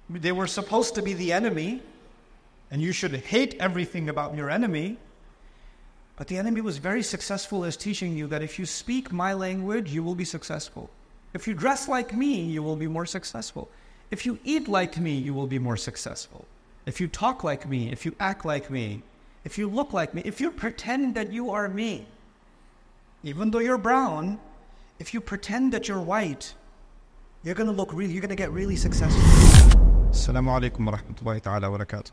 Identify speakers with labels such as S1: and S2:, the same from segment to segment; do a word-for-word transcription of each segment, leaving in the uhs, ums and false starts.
S1: They were supposed to be the enemy, and you should hate everything about your enemy. But the enemy was very successful as teaching you that if you speak my language, you will be successful. If you dress like me, you will be more successful. If you eat like me, you will be more successful. If you talk like me, if you act like me, if you look like me, if you pretend that you are me, even though you're brown, if you pretend that you're white, you're going to look really, you're going to get really successful. Assalamu alaikum wa rahmatullahi ta'ala wa barakatuh.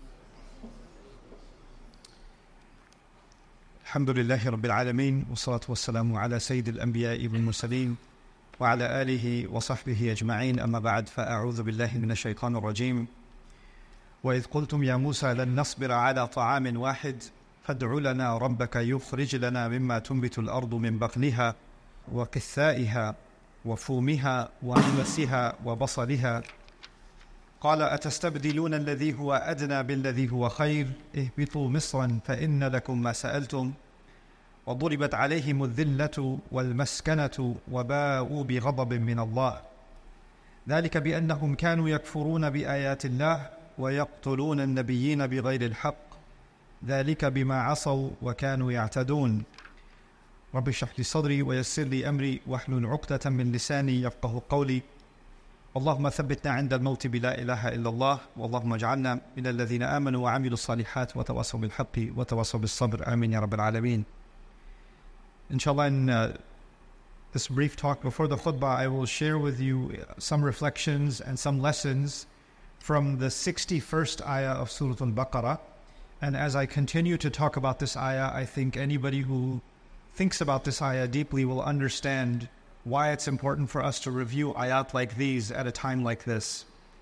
S1: Alhamdulillahi rabbil alameen, wa salatu wa salamu ala sayyidil anbiya'i wal mursaleen, wa ala alihi wa sahbihi ajma'in, amma ba'd, fa'a'udhu billahi minash shaitanir rajim. وإذ قلتم يا موسى لن نصبر على طعام واحد فادع لنا ربك يخرج لنا مما تنبت الأرض من بقلها وقثائها وفومها وعدسها وبصلها قال أتستبدلون الذي هو أدنى بالذي هو خير اهبطوا مصرا فإن لكم ما سألتم وضربت عليهم الذلة والمسكنة وباءوا بغضب من الله ذلك بأنهم كانوا يكفرون بآيات الله ويقتلون النبيين بغير الحق ذلك بما عصوا وكانوا يعتدون رب اشرح لي صدري ويسر لي أمري واحلل عقدة من لساني يفقه قولي اللهم ثبتنا عند الموت بلا إله إلا الله واللهم اجعلنا من الذين آمنوا وعملوا الصالحات وتواصوا بالحق وتواصوا بالصبر آمين يا رب العالمين. Inshallah, in uh, this brief talk before the khutbah, I will share with you some reflections and some lessons from the sixty-first ayah of Surah Al-Baqarah. And as I continue to talk about this ayah, I think anybody who thinks about this ayah deeply will understand why it's important for us to review ayat like these at a time like this.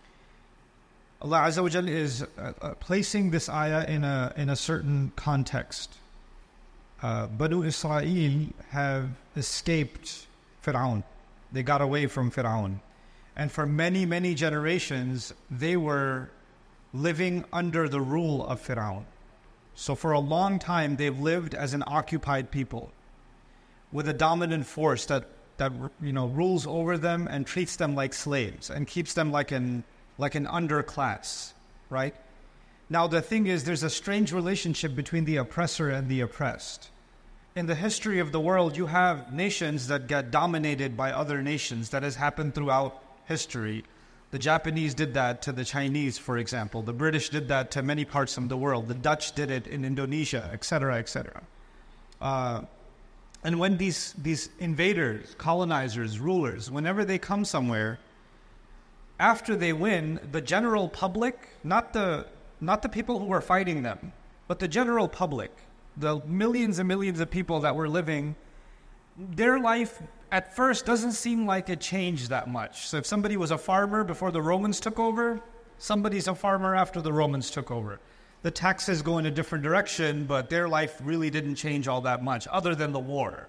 S1: Allah Azza wa Jal is uh, uh, placing this ayah in a, in a certain context. Uh, Banu Israel have escaped Fir'aun. They got away from Fir'aun. And for many, many generations, they were living under the rule of Fir'aun. So for a long time, they've lived as an occupied people with a dominant force that, that you know, rules over them and treats them like slaves and keeps them like an, like an underclass, right? Now, the thing is, there's a strange relationship between the oppressor and the oppressed. In the history of the world, you have nations that get dominated by other nations. That has happened throughout history. The Japanese did that to the Chinese, for example. The British did that to many parts of the world. The Dutch did it in Indonesia, et cetera, et cetera. Uh, and when these, these invaders, colonizers, rulers, whenever they come somewhere, after they win, the general public, not the, not the people who were fighting them, but the general public, the millions and millions of people that were living, their life at first doesn't seem like it changed that much. So if somebody was a farmer before the Romans took over, somebody's a farmer after the Romans took over. The taxes go in a different direction, but their life really didn't change all that much, other than the war.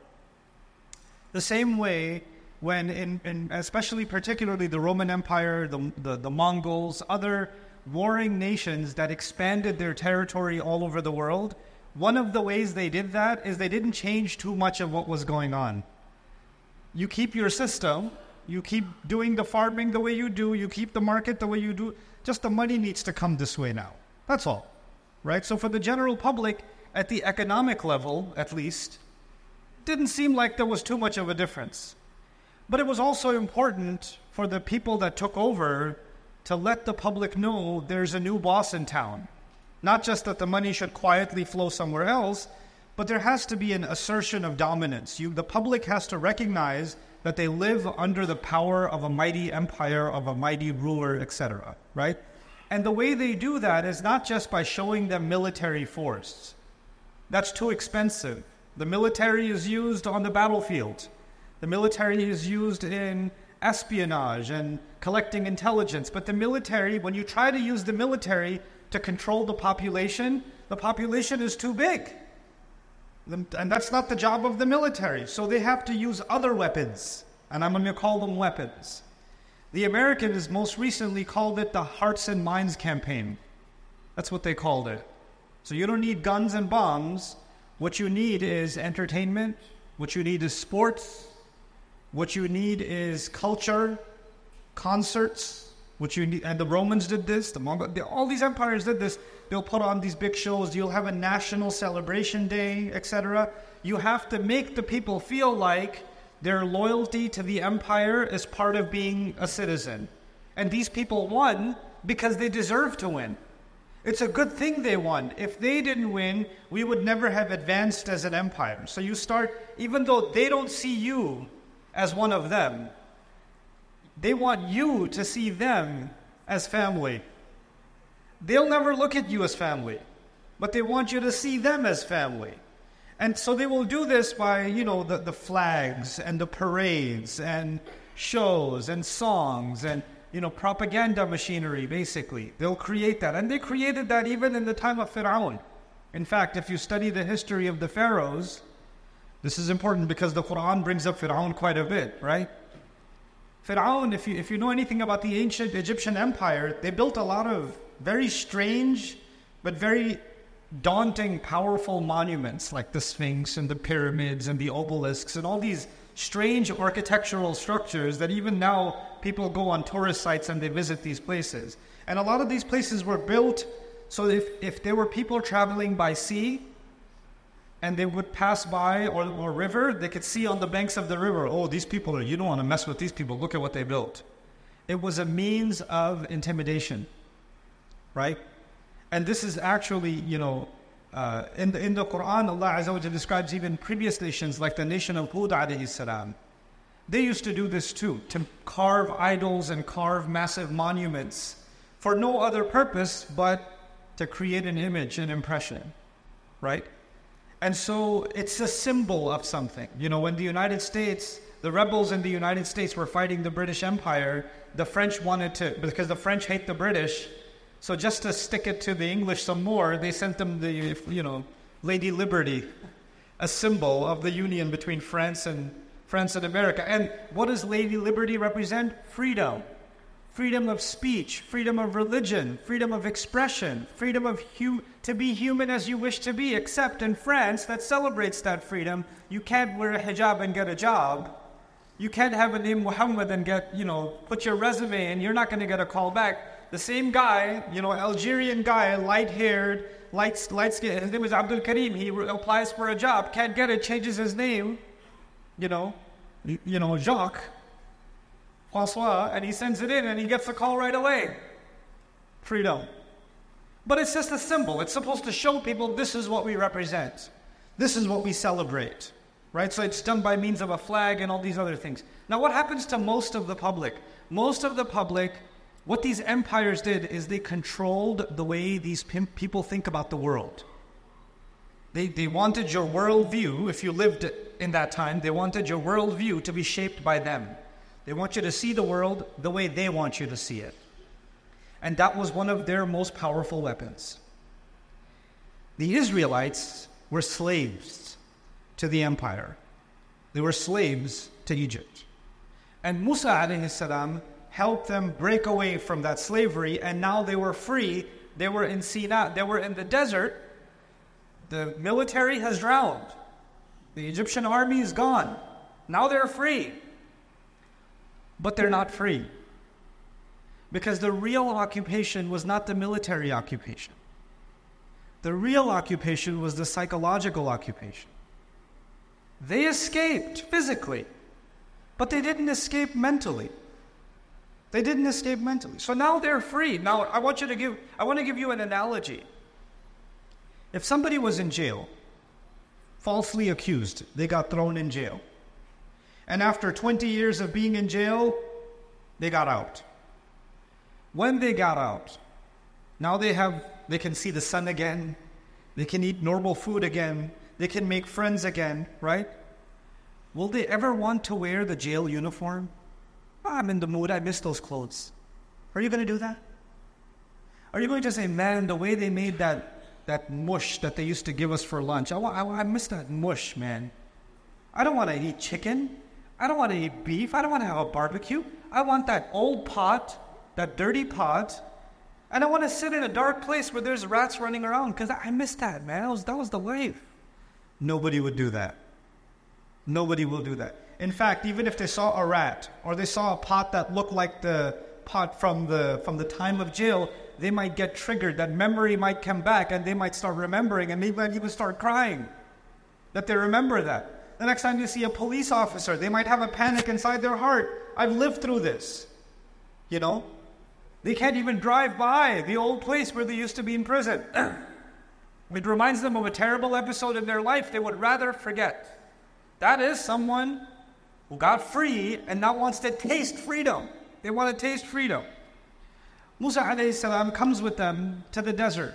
S1: The same way when, in, in especially particularly the Roman Empire, the, the, the Mongols, other warring nations that expanded their territory all over the world, one of the ways they did that is they didn't change too much of what was going on. You keep your system, you keep doing the farming the way you do, you keep the market the way you do, just the money needs to come this way now. That's all, right? So for the general public, at the economic level, at least, didn't seem like there was too much of a difference. But it was also important for the people that took over to let the public know there's a new boss in town. Not just that the money should quietly flow somewhere else, but there has to be an assertion of dominance. You, the public has to recognize that they live under the power of a mighty empire, of a mighty ruler, et cetera, right? And the way they do that is not just by showing them military force. That's too expensive. The military is used on the battlefield. The military is used in espionage and collecting intelligence. But the military, when you try to use the military to control the population, the population is too big. And that's not the job of the military. So they have to use other weapons. And I'm going to call them weapons. The Americans most recently called it the Hearts and Minds Campaign. That's what they called it. So you don't need guns and bombs. What you need is entertainment. What you need is sports. What you need is culture, concerts, which you need, and the Romans did this, the Mongol, they, all these empires did this. They'll put on these big shows. You'll have a national celebration day, et cetera. You have to make the people feel like their loyalty to the empire is part of being a citizen. And these people won because they deserve to win. It's a good thing they won. If they didn't win, we would never have advanced as an empire. So you start, even though they don't see you as one of them, they want you to see them as family. They'll never look at you as family, but they want you to see them as family. And so they will do this by, you know, the, the flags and the parades and shows and songs and, you know, propaganda machinery, basically. They'll create that. And they created that even in the time of Fir'aun. In fact, if you study the history of the pharaohs, this is important because the Quran brings up Fir'aun quite a bit, right? Fir'aun, if you, if you know anything about the ancient Egyptian empire, they built a lot of very strange but very daunting, powerful monuments like the Sphinx and the pyramids and the obelisks and all these strange architectural structures that even now people go on tourist sites and they visit these places. And a lot of these places were built so if, if there were people traveling by sea and they would pass by or, or river, they could see on the banks of the river, oh, these people are, you don't want to mess with these people, look at what they built. It was a means of intimidation, right? And this is actually, you know, uh, in, the, in the Quran, Allah Azza wa Jalla describes even previous nations like the nation of Hud alayhi salam. They used to do this too, to carve idols and carve massive monuments for no other purpose but to create an image, an impression, right? And so it's a symbol of something. You know, when the United States, the rebels in the United States were fighting the British Empire, the French wanted to, because the French hate the British, so just to stick it to the English some more, they sent them the, you know, Lady Liberty, a symbol of the union between France and France and America. And what does Lady Liberty represent? Freedom. Freedom of speech, freedom of religion, freedom of expression, freedom of hu- to be human as you wish to be, except in France that celebrates that freedom. You can't wear a hijab and get a job. You can't have a name Muhammad and get, you know, put your resume in. You're not going to get a call back. The same guy, you know, Algerian guy, light-haired, light, light skin, his name is Abdul Karim. He re- applies for a job, can't get it, changes his name, you know, you know, Jacques, François, and he sends it in and he gets a call right away. Freedom. But it's just a symbol. It's supposed to show people this is what we represent. This is what we celebrate, right? So it's done by means of a flag and all these other things. Now what happens to most of the public? Most of the public, what these empires did is they controlled the way these people think about the world. They, they wanted your worldview, if you lived in that time, they wanted your worldview to be shaped by them. They want you to see the world the way they want you to see it. And that was one of their most powerful weapons. The Israelites were slaves to the empire. They were slaves to Egypt. And Musa alayhi salam helped them break away from that slavery, and now they were free. They were in Sinai, they were in the desert. The military has drowned. The Egyptian army is gone. Now they're free. But they're not free. Because the real occupation was not the military occupation. The real occupation was the psychological occupation. They escaped physically, but they didn't escape mentally. They didn't escape mentally. So now they're free. Now I want you to give I want to give you an analogy. If somebody was in jail, falsely accused, they got thrown in jail. And after twenty years of being in jail, they got out. When they got out, now they have they can see the sun again, they can eat normal food again, they can make friends again, right? Will they ever want to wear the jail uniform? Oh, I'm in the mood, I miss those clothes. Are you going to do that? Are you going to say, man, the way they made that that mush that they used to give us for lunch, I, I, I miss that mush, man. I don't want to eat chicken. I don't want to eat beef. I don't want to have a barbecue. I want that old pot, that dirty pot, and I want to sit in a dark place where there's rats running around because I, I miss that, man. That was, that was the life. Nobody would do that. Nobody will do that. In fact, even if they saw a rat or they saw a pot that looked like the pot from the from the time of jail, they might get triggered. That memory might come back, and they might start remembering, and they might even start crying that they remember that. The next time you see a police officer, they might have a panic inside their heart. I've lived through this. You know? They can't even drive by the old place where they used to be in prison. It reminds them of a terrible episode in their life they would rather forget. That is someone who got free and now wants to taste freedom. They want to taste freedom. Musa alayhi salam comes with them to the desert.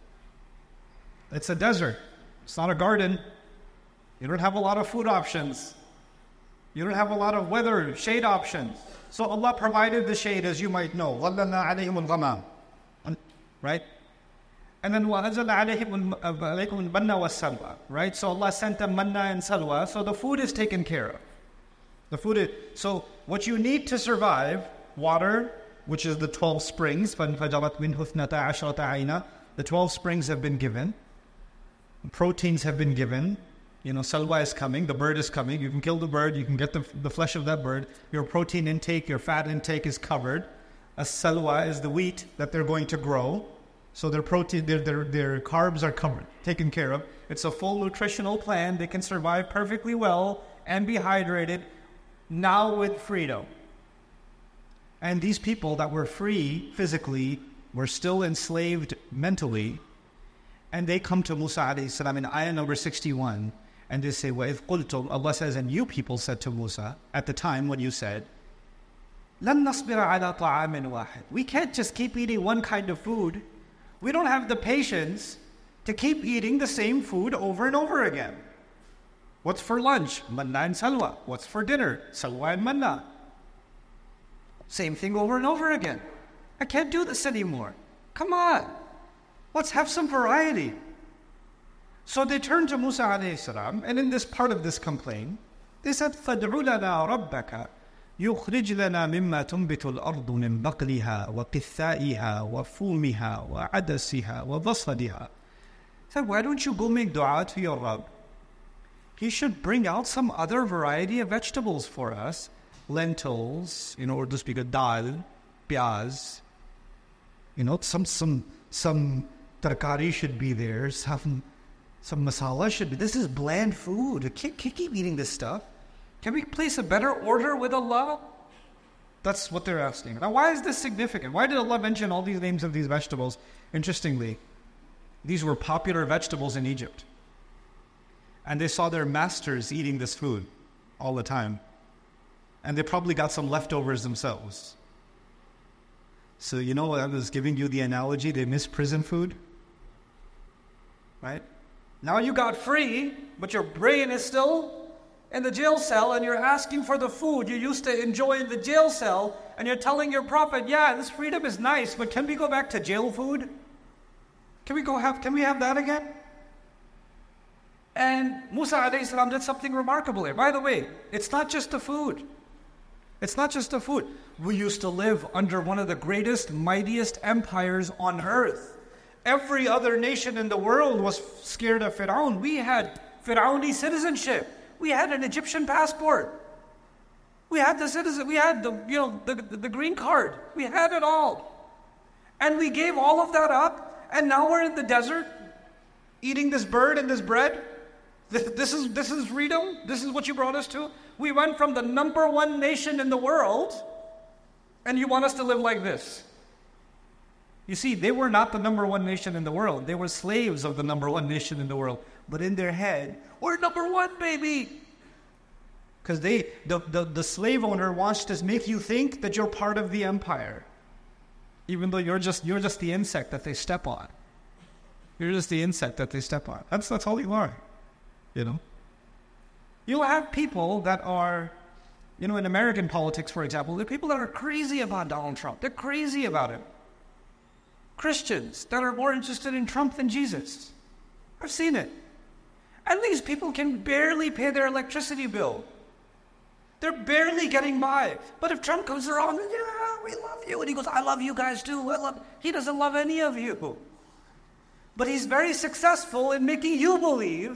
S1: It's a desert. It's not a garden. You don't have a lot of food options. You don't have a lot of weather, shade options. So Allah provided the shade, as you might know. ظَلَّلْنَا عَلَيْهِمُ الْغَمَامِ. Right? And then وَأَنزَلْنَا عَلَيْهِمُ الْمَنَّ وَالسَّلْوَى. Right? So Allah sent them manna and salwa. So the food is taken care of. The food is, so what you need to survive, water, which is the twelve springs, فَانْفَجَرَتْ مِنْهُ اثْنَتَا عَشْرَةَ عَيْنًا. The twelve springs have been given. Proteins have been given. You know, salwa is coming, the bird is coming. You can kill the bird, you can get the, the flesh of that bird. Your protein intake, your fat intake is covered. A salwa is the wheat that they're going to grow. So their protein, their, their, their carbs are covered, taken care of. It's a full nutritional plan. They can survive perfectly well and be hydrated now with freedom. And these people that were free physically were still enslaved mentally. And they come to Musa alayhi salam in ayah number sixty-one. And they say, وَإِذْ قُلْتُمْ, Allah says, and you people said to Musa, at the time when you said, لَن نَصْبِرَ عَلَى طَعَامٍ وَاحِدٍ. We can't just keep eating one kind of food. We don't have the patience to keep eating the same food over and over again. What's for lunch? Manna and salwa. What's for dinner? Salwa and manna. Same thing over and over again. I can't do this anymore. Come on. Let's have some variety. So they turned to Musa alayhi salam, and in this part of this complaint, they said, فَادْعُ لَنَا رَبَّكَ يُخْرِجْ لَنَا مِمَّا تُنْبِتُ الْأَرْضُ مِنْ بَقْلِهَا وَقِثَّائِهَا وَفُومِهَا وَعَدَسِهَا وَبَصَلِهَا. Said, why don't you go make dua to your Rabb? He should bring out some other variety of vegetables for us. Lentils, you know, or to speak of dal, piyaz. You know, some, some, some tarkari should be there, some... Some masala should be. This is bland food. Can't, can't keep eating this stuff. Can we place a better order with Allah? That's what they're asking. Now, why is this significant? Why did Allah mention all these names of these vegetables? Interestingly, these were popular vegetables in Egypt. And they saw their masters eating this food all the time. And they probably got some leftovers themselves. So, you know, I was giving you the analogy, they miss prison food. Right? Now you got free, but your brain is still in the jail cell, and you're asking for the food you used to enjoy in the jail cell, and you're telling your prophet, yeah, this freedom is nice, but can we go back to jail food? Can we go have, can we have that again? And Musa alayhi salam did something remarkable here. By the way, it's not just the food. It's not just the food. We used to live under one of the greatest, mightiest empires on earth. Every other nation in the world was scared of Fir'aun. We had Fir'auni citizenship. We had an Egyptian passport. We had the citizen. We had the you know the, the the green card. We had it all, and we gave all of that up. And now we're in the desert, eating this bird and this bread. This, this is this is freedom. This is what you brought us to. We went from the number one nation in the world, and you want us to live like this. You see, they were not the number one nation in the world. They were slaves of the number one nation in the world. But in their head, we're number one, baby. Because they, the, the, the slave owner wants to make you think that you're part of the empire. Even though you're just you're just the insect that they step on. You're just the insect that they step on. That's that's all you are. You know? You'll have people that are, you know, in American politics, for example, there are people that are crazy about Donald Trump. They're crazy about him. Christians that are more interested in Trump than Jesus. I've seen it. And these people can barely pay their electricity bill. They're barely getting by. But if Trump comes around, yeah, we love you. And he goes, I love you guys too. I love. He doesn't love any of you. But he's very successful in making you believe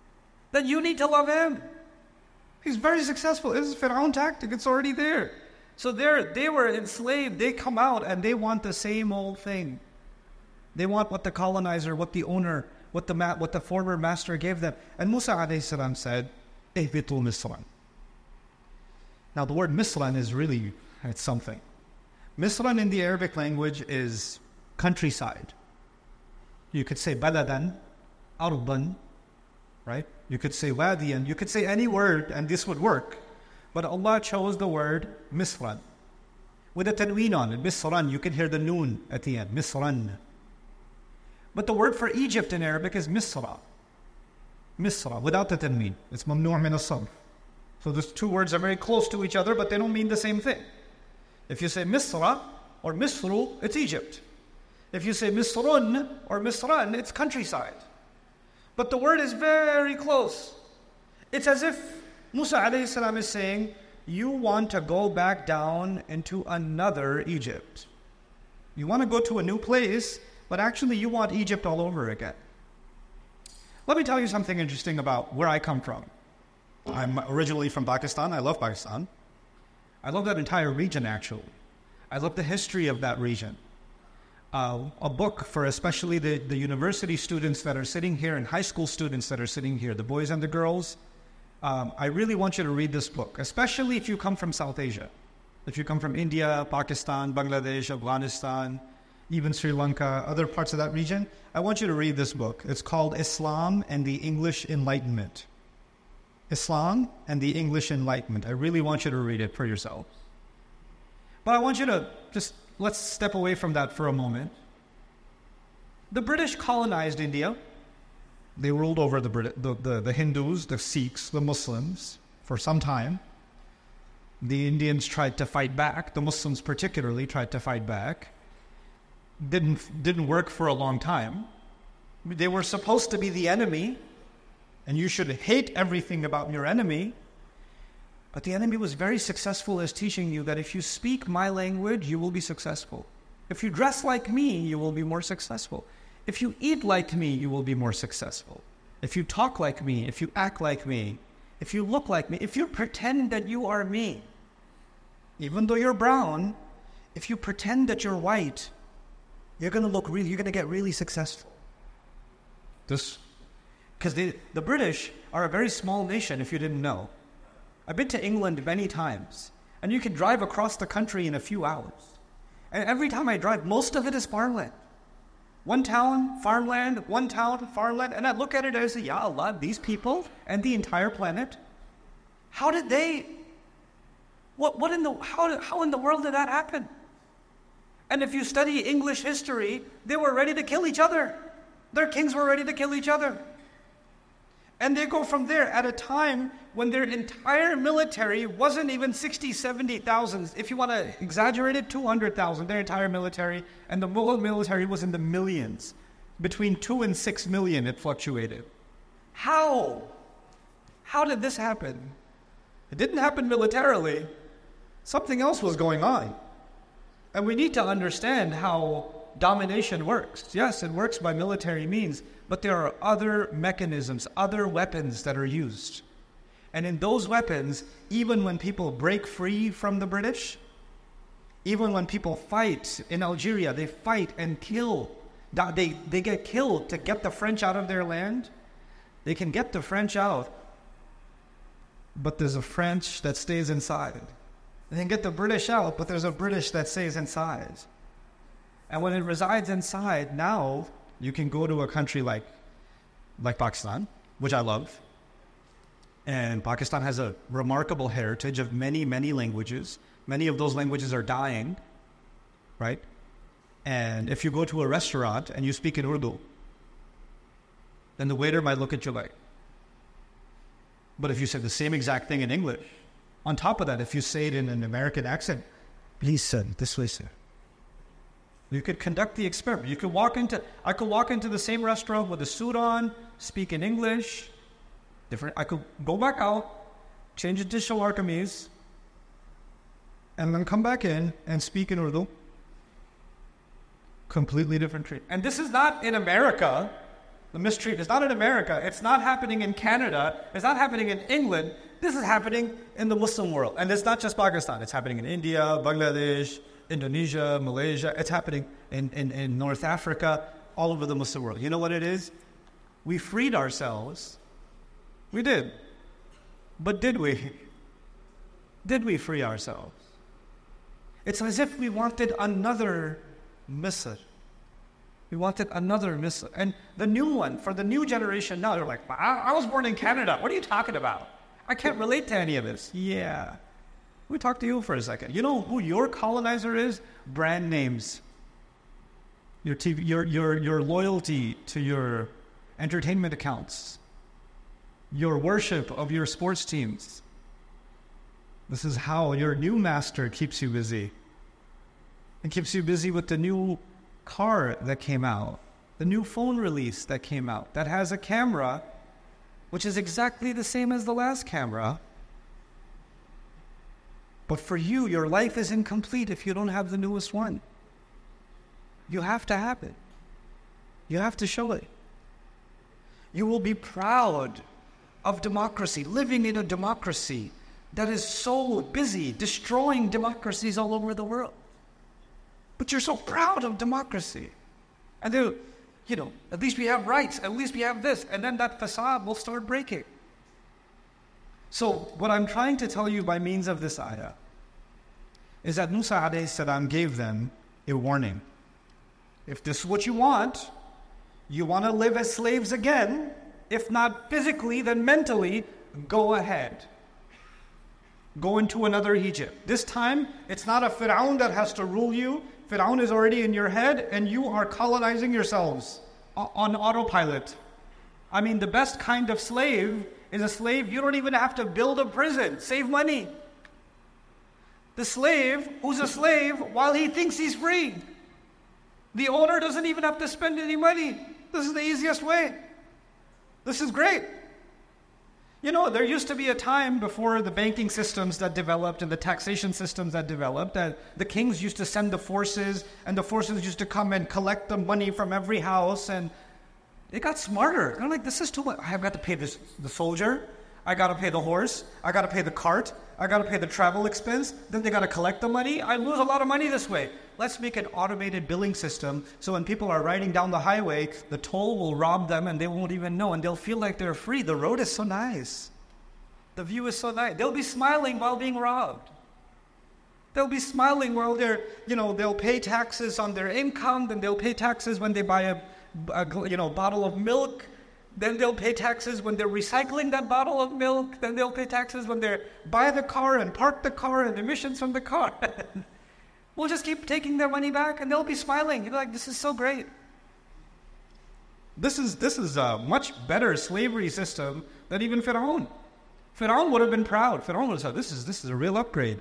S1: that you need to love him. He's very successful. This is Fir'aun tactic. It's already there. So they're, they were enslaved. They come out and they want the same old thing. They want what the colonizer, what the owner, what the ma- what the former master gave them. And Musa alayhi salam said, "Ihbitu Misran." Now the word Misran is really, it's something. Misran in the Arabic language is countryside. You could say baladan, ardan, right? You could say wadiyan. You could say any word and this would work. But Allah chose the word Misran. With a tanween on it, Misran, you can hear the noon at the end, Misran. But the word for Egypt in Arabic is Misra. Misra, without the tanween. It's mamnu' min as-sarf. So those two words are very close to each other, but they don't mean the same thing. If you say Misra or Misru, it's Egypt. If you say Misrun or Misran, it's countryside. But the word is very close. It's as if Musa alayhi salam is saying, you want to go back down into another Egypt. You want to go to a new place, but actually you want Egypt all over again. Let me tell you something interesting about where I come from. I'm originally from Pakistan. I love Pakistan. I love that entire region, actually. I love the history of that region. Uh, a book for especially the, the university students that are sitting here and high school students that are sitting here, the boys and the girls. Um, I really want you to read this book, especially if you come from South Asia. If you come from India, Pakistan, Bangladesh, Afghanistan, even Sri Lanka, other parts of that region, I want you to read this book. It's called Islam and the English Enlightenment. Islam and the English Enlightenment. I really want you to read it for yourself. But I want you to just, let's step away from that for a moment. The British colonized India. They ruled over the, Brit- the, the, the Hindus, the Sikhs, the Muslims for some time. The Indians tried to fight back. The Muslims particularly tried to fight back. Didn't, didn't work for a long time. They were supposed to be the enemy, and you should hate everything about your enemy. But the enemy was very successful as teaching you that if you speak my language, you will be successful. If you dress like me, you will be more successful. If you eat like me, you will be more successful. If you talk like me, if you act like me, if you look like me, if you pretend that you are me, even though you're brown, if you pretend that you're white, you're going to look really, you're going to get really successful. This, because the British are a very small nation, if you didn't know. I've been to England many times, and you can drive across the country in a few hours. And every time I drive, most of it is farmland. One town, farmland, one town, farmland. And I look at it and I say, Ya Allah, these people and the entire planet, how did they, what, what in the, how, how in the world did that happen? And if you study English history, they were ready to kill each other. Their kings were ready to kill each other. And they go from there at a time when their entire military wasn't even sixty, seventy thousand. If you want to exaggerate it, two hundred thousand, their entire military. And the Mughal military was in the millions. Between two and six million, it fluctuated. How? How did this happen? It didn't happen militarily. Something else was going on. And we need to understand how domination works. Yes, it works by military means, but there are other mechanisms, other weapons that are used. And in those weapons, even when people break free from the British, even when people fight in Algeria, they fight and kill. They, they get killed to get the French out of their land. They can get the French out, but there's a French that stays inside. They can get the British out, but there's a British that stays inside. And when it resides inside, now you can go to a country like, like Pakistan, which I love. And Pakistan has a remarkable heritage of many, many languages. Many of those languages are dying, right? And if you go to a restaurant and you speak in Urdu, then the waiter might look at you like. But if you say the same exact thing in English, on top of that, if you say it in an American accent, please, sir, this way, sir. You could conduct the experiment. You could walk into, I could walk into the same restaurant with a suit on, speak in English, different. I could go back out, change it to Shalwar Kameez, and then come back in and speak in Urdu. Completely different treatment. And this is not in America. the mistreatment. It's not in America. It's not happening in Canada. It's not happening in England. This is happening in the Muslim world. And it's not just Pakistan. It's happening in India, Bangladesh, Indonesia, Malaysia. It's happening in, in, in North Africa, all over the Muslim world. You know what it is? We freed ourselves. We did. But did we? Did we free ourselves? It's as if we wanted another Misr. We wanted another Misr. And the new one, for the new generation now, they're like, I, I was born in Canada. What are you talking about? I can't relate to any of this. Yeah. Let me talk to you for a second. You know who your colonizer is? Brand names. Your T V, your, your, your loyalty to your entertainment accounts. Your worship of your sports teams. This is how your new master keeps you busy. And keeps you busy with the new car that came out, the new phone release that came out, that has a camera which is exactly the same as the last camera. But for you, your life is incomplete if you don't have the newest one. You have to have it. You have to show it. You will be proud of democracy, living in a democracy that is so busy destroying democracies all over the world. But you're so proud of democracy. And then, you know, at least we have rights, at least we have this, and then that facade will start breaking. So what I'm trying to tell you by means of this ayah is that Musa alayhi salam gave them a warning. If this is what you want, you want to live as slaves again, if not physically, then mentally, go ahead. Go into another Egypt. This time, it's not a Fir'aun that has to rule you. Fir'aun is already in your head, and you are colonizing yourselves on autopilot. I mean, the best kind of slave is a slave you don't even have to build a prison. Save money. The slave who's a slave while he thinks he's free. The owner doesn't even have to spend any money. This is the easiest way. This is great. You know, there used to be a time before the banking systems that developed and the taxation systems that developed that the kings used to send the forces, and the forces used to come and collect the money from every house, and they got smarter. They're like, this is too much. I've got to pay this, the soldier. I got to pay the horse. I got to pay the cart. I got to pay the travel expense. Then they got to collect the money. I lose a lot of money this way. Let's make an automated billing system so when people are riding down the highway, the toll will rob them and they won't even know, and they'll feel like they're free. The road is so nice. The view is so nice. They'll be smiling while being robbed. They'll be smiling while they're, you know, they'll pay taxes on their income, then they'll pay taxes when they buy a, a you know, bottle of milk. Then they'll pay taxes when they're recycling that bottle of milk. Then they'll pay taxes when they buy the car and park the car and emissions from the car. We'll just keep taking their money back and they'll be smiling. You're like, this is so great. This is this is a much better slavery system than even Fir'aun. Fir'aun would have been proud. Fir'aun would have said, this is, this is a real upgrade.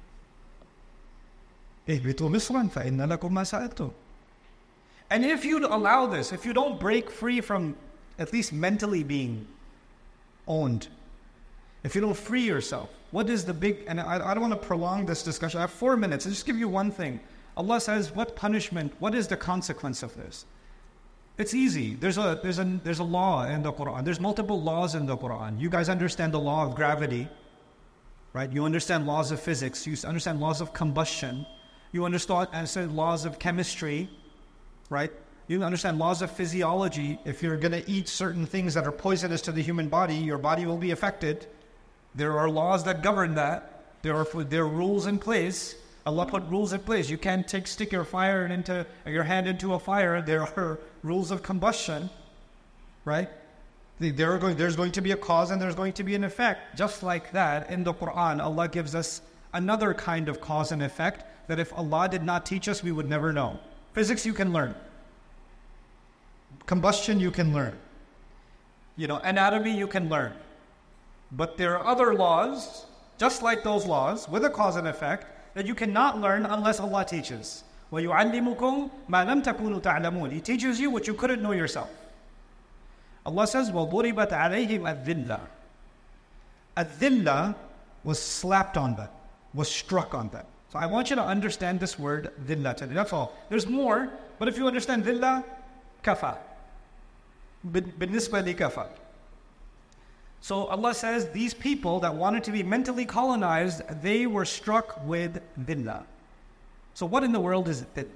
S1: اهبطوا مصرا فإن لكم ما سألتم. And if you allow this, if you don't break free from at least mentally being owned, if you don't free yourself, what is the big, and I, I don't want to prolong this discussion, I have four minutes, I'll just give you one thing. Allah says, what punishment, what is the consequence of this? It's easy. There's a, there's a, there's a law in the Quran. There's multiple laws in the Quran. You guys understand the law of gravity, right? You understand laws of physics. You understand laws of combustion. You understand, understand laws of chemistry, right? You understand laws of physiology. If you're going to eat certain things that are poisonous to the human body, your body will be affected. There are laws that govern that. There are there are rules in place. Allah put rules in place. You can't take stick your fire into your hand into a fire. There are rules of combustion, right? There are going, there's going to be a cause and there's going to be an effect. Just like that, in the Quran, Allah gives us another kind of cause and effect that if Allah did not teach us, we would never know. Physics you can learn. Combustion you can learn. You know, anatomy you can learn. But there are other laws, just like those laws, with a cause and effect, that you cannot learn unless Allah teaches. وَيُعَلِّمُكُمْ مَا لَمْ تَكُونُوا تَعْلَمُونَ. He teaches you what you couldn't know yourself. Allah says, وَضُرِبَتْ عَلَيْهِمْ الذِّلَّةِ. الذِّلَّة was slapped on them, was struck on them. So I want you to understand this word, dhillah today. That's all. There's more, but if you understand dhillah, kafa. بالنسبة لكفر. So Allah says these people that wanted to be mentally colonized, they were struck with dhillah. So what in the world is dhillah?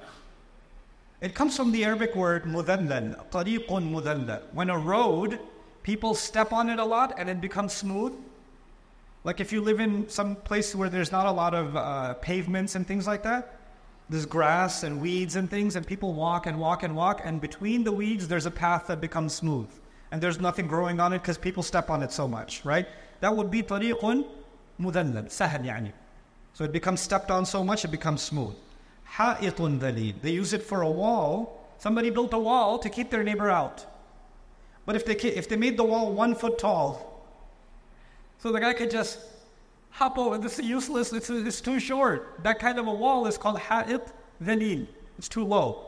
S1: It comes from the Arabic word mudallal, tariqun mudallal. When a road, people step on it a lot and it becomes smooth. Like if you live in some place where there's not a lot of uh, pavements and things like that, there's grass and weeds and things, and people walk and walk and walk, and between the weeds there's a path that becomes smooth. And there's nothing growing on it because people step on it so much, right? That would be tariqun mudallal, sahal yani. So it becomes stepped on so much, it becomes smooth. Ha'itun dhalil. They use it for a wall. Somebody built a wall to keep their neighbor out. But if they if they made the wall one foot tall, so the guy could just hop over, this is useless, it's, it's too short. That kind of a wall is called ha'it dhalil. It's too low.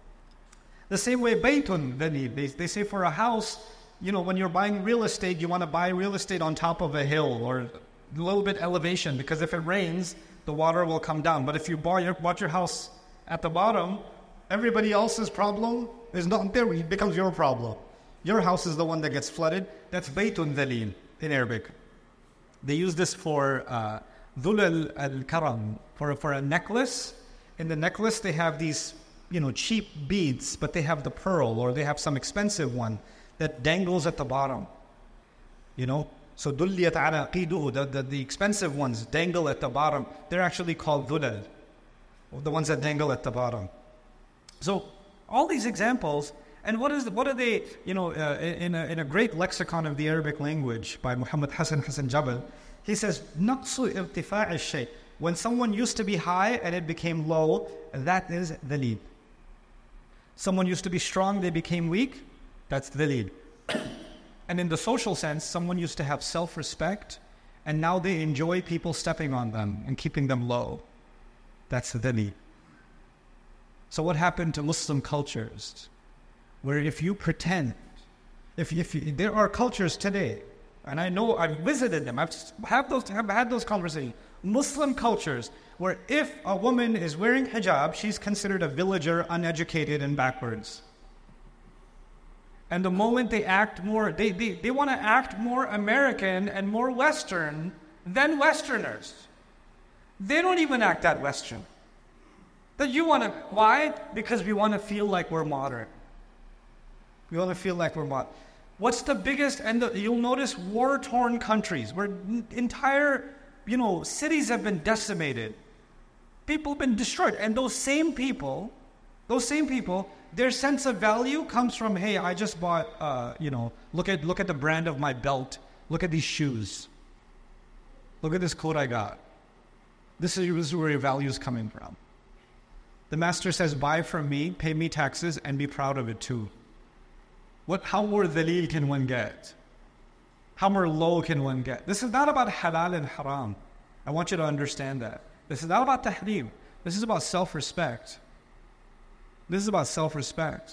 S1: The same way baytun dhalil. They, they say for a house, you know, when you're buying real estate, you want to buy real estate on top of a hill or a little bit elevation, because if it rains, the water will come down. But if you buy your, bought your house at the bottom, everybody else's problem is not there. It becomes your problem. Your house is the one that gets flooded. That's baytun dhalil in Arabic. They use this for uh, dhul al-karam, for, for a necklace. In the necklace, they have these, you know, cheap beads, but they have the pearl, or they have some expensive one that dangles at the bottom. You know, so dulliyat ala qiduhu, the, the the expensive ones dangle at the bottom. They're actually called dhulal, the ones that dangle at the bottom. So all these examples, and what is what are they? You know, uh, in a in a great lexicon of the Arabic language by Muhammad Hassan Hassan Jabal, he says naqsu irtifa' al-shay. When someone used to be high and it became low, that is dhalil. Someone used to be strong, they became weak, that's dhalil. And in the social sense, someone used to have self-respect, and now they enjoy people stepping on them and keeping them low. That's dhalil. So what happened to Muslim cultures? Where if you pretend, if, if you, there are cultures today, and I know I've visited them, I've have those, have had those conversations, Muslim cultures where if a woman is wearing hijab, she's considered a villager, uneducated, and backwards. And the moment they act more, they, they, they want to act more American and more Western than Westerners. They don't even act that Western. That you want to, why? Because we want to feel like we're modern. We want to feel like we're modern. What's the biggest, and the, you'll notice war-torn countries where entire, you know, cities have been decimated. People have been destroyed. And those same people, those same people, their sense of value comes from, hey, I just bought, uh, you know, look at look at the brand of my belt. Look at these shoes. Look at this coat I got. This is, this is where your value is coming from. The master says, buy from me, pay me taxes, and be proud of it too. What, how more dhalil can one get? How more low can one get? This is not about halal and haram. I want you to understand that. This is not about tahrim. This is about self-respect. This is about self-respect.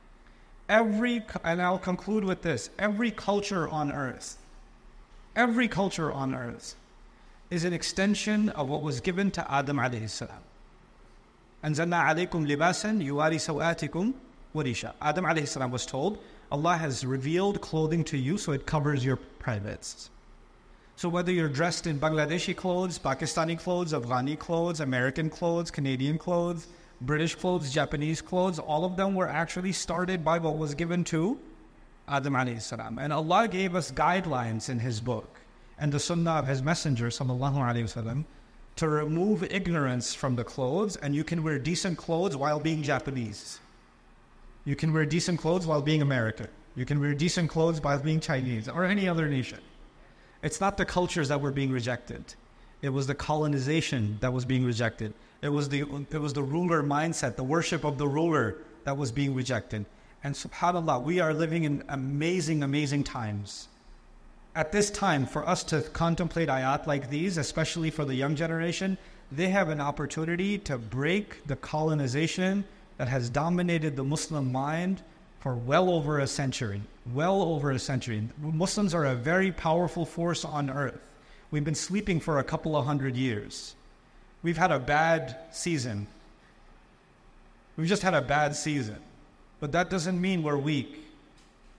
S1: Every, and I'll conclude with this, every culture on earth, every culture on earth is an extension of what was given to Adam alayhi salam. أَنزَلْنَا عَلَيْكُمْ لِبَاسًا يُوَارِي سَوْآتِكُمْ وَرِيشًا. Adam alayhi salam was told, Allah has revealed clothing to you so it covers your privates. So whether you're dressed in Bangladeshi clothes, Pakistani clothes, Afghani clothes, American clothes, Canadian clothes, British clothes, Japanese clothes, all of them were actually started by what was given to Adam alayhi salam. And Allah gave us guidelines in His book and the sunnah of His messenger sallallahu alayhi wasallam to remove ignorance from the clothes, and you can wear decent clothes while being Japanese. You can wear decent clothes while being American. You can wear decent clothes while being Chinese or any other nation. It's not the cultures that were being rejected. It was the colonization that was being rejected. It was the it was the ruler mindset, the worship of the ruler that was being rejected. And subhanAllah, we are living in amazing, amazing times. At this time, for us to contemplate ayat like these, especially for the young generation, they have an opportunity to break the colonization that has dominated the Muslim mind for well over a century. Well over a century. Muslims are a very powerful force on earth. We've been sleeping for a couple of hundred years. We've had a bad season. We've just had a bad season. But that doesn't mean we're weak.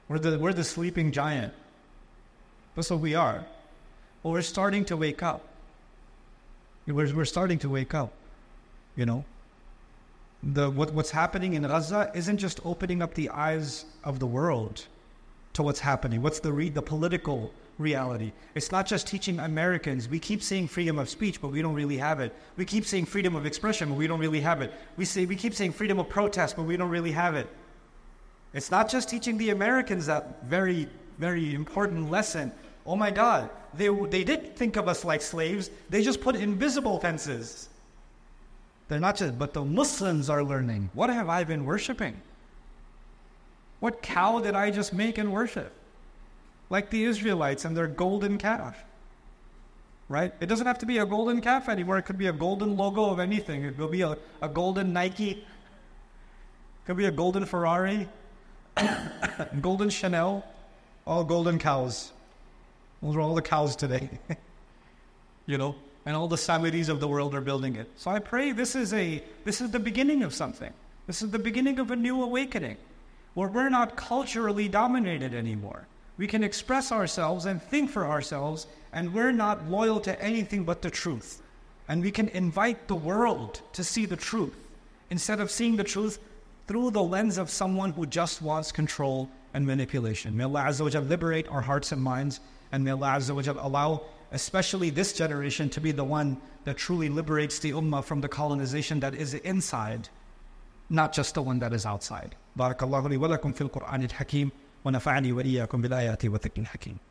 S1: We're the, we're the sleeping giant. That's what we are. Well, we're starting to wake up. We're, we're starting to wake up, you know. The, what, what's happening in Gaza isn't just opening up the eyes of the world to what's happening. What's the re, the political reality? It's not just teaching Americans. We keep saying freedom of speech, but we don't really have it. We keep saying freedom of expression, but we don't really have it. We say we keep saying freedom of protest, but we don't really have it. It's not just teaching the Americans that very, very important lesson. Oh my God, they they did think of us like slaves. They just put invisible fences. They're not just, but the Muslims are learning. What have I been worshiping? What cow did I just make and worship? Like the Israelites and their golden calf. Right? It doesn't have to be a golden calf anymore. It could be a golden logo of anything. It could be a, a golden Nike. It could be a golden Ferrari. Golden Chanel. All golden cows. Those are all the cows today. You know? And all the Saudis of the world are building it. So I pray this is a this is the beginning of something. This is the beginning of a new awakening, where we're not culturally dominated anymore. We can express ourselves and think for ourselves, and we're not loyal to anything but the truth. And we can invite the world to see the truth, instead of seeing the truth through the lens of someone who just wants control and manipulation. May Allah Azza wa Jal liberate our hearts and minds, and may Allah Azza wa Jal allow especially this generation to be the one that truly liberates the ummah from the colonization that is inside, not just the one that is outside. Barakallahu li wa lakum fil Qur'anil Hakim wa nafa'ani wa iyyakum bil ayati wa dhikril hakim.